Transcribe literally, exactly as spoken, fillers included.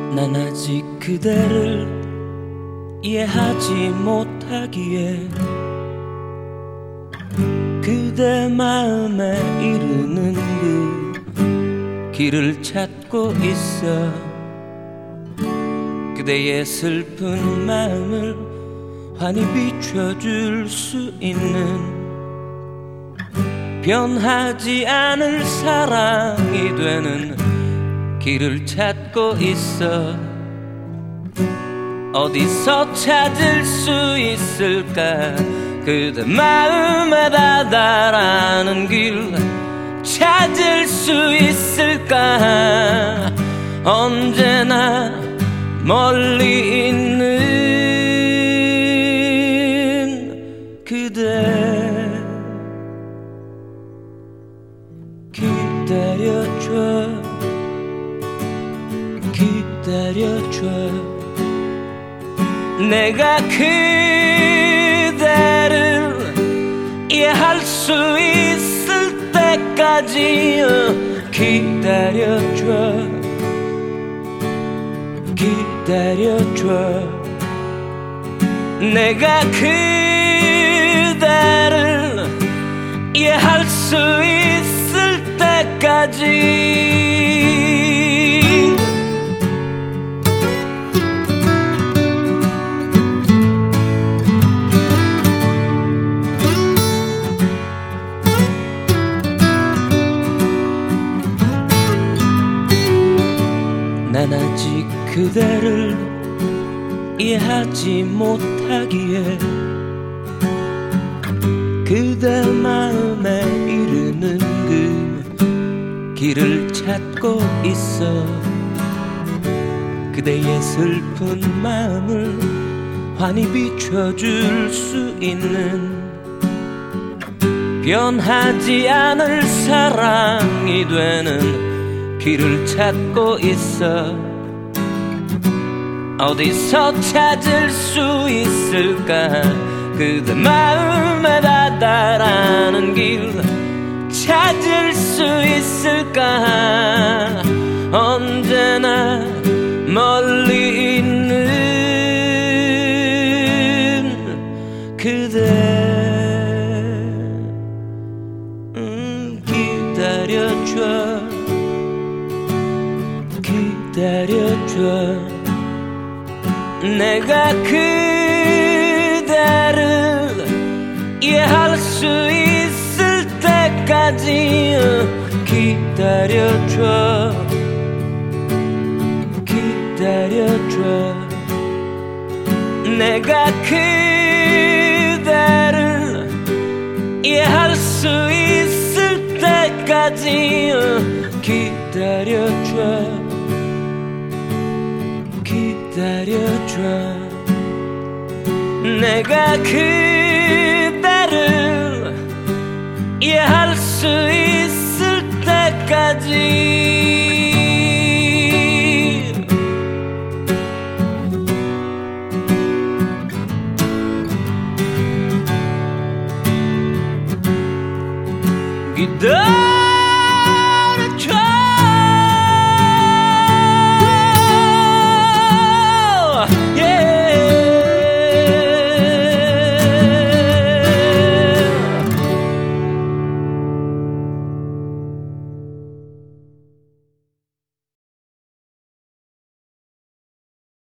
난 아직 그대를 이해하지 못하기에 그대 마음에 이르는 그 길을 찾고 있어. 그대의 슬픈 마음을 환히 비춰줄 수 있는 변하지 않을 사랑이 되는 길을 찾고 있어. 어디서 찾을 수 있을까? 그대 마음에 다다라는 길 찾을 수 있을까? 언제나 멀리 있는 그대 기다려줘 기다려줘. 내가 그대를 이해할 수 있을 때까지 기다려줘 기다려줘. 내가 그대를 이해할 수 있을 때까지. 난 아직 그대를 이해하지 못하기에 그대 마음에 이르는 그 길을 찾고 있어. 그대의 슬픈 마음을 환히 비춰줄 수 있는 변하지 않을 사랑이 되는 길을 찾고 있어. 어디서 찾을 수 있을까? 그대 마음에 다다라는 길 찾을 수 있을까? 언제나 멀리 있는 그대 음, 기다려줘 기다려줘. 내가 그대를 이해할 수 있을 때까지 기다려줘 기다려줘. 내가 그대를 이해할 수 있을 때까지 기다려줘 기다려줘. 내가 그대를 이해할 수 있을 때까지.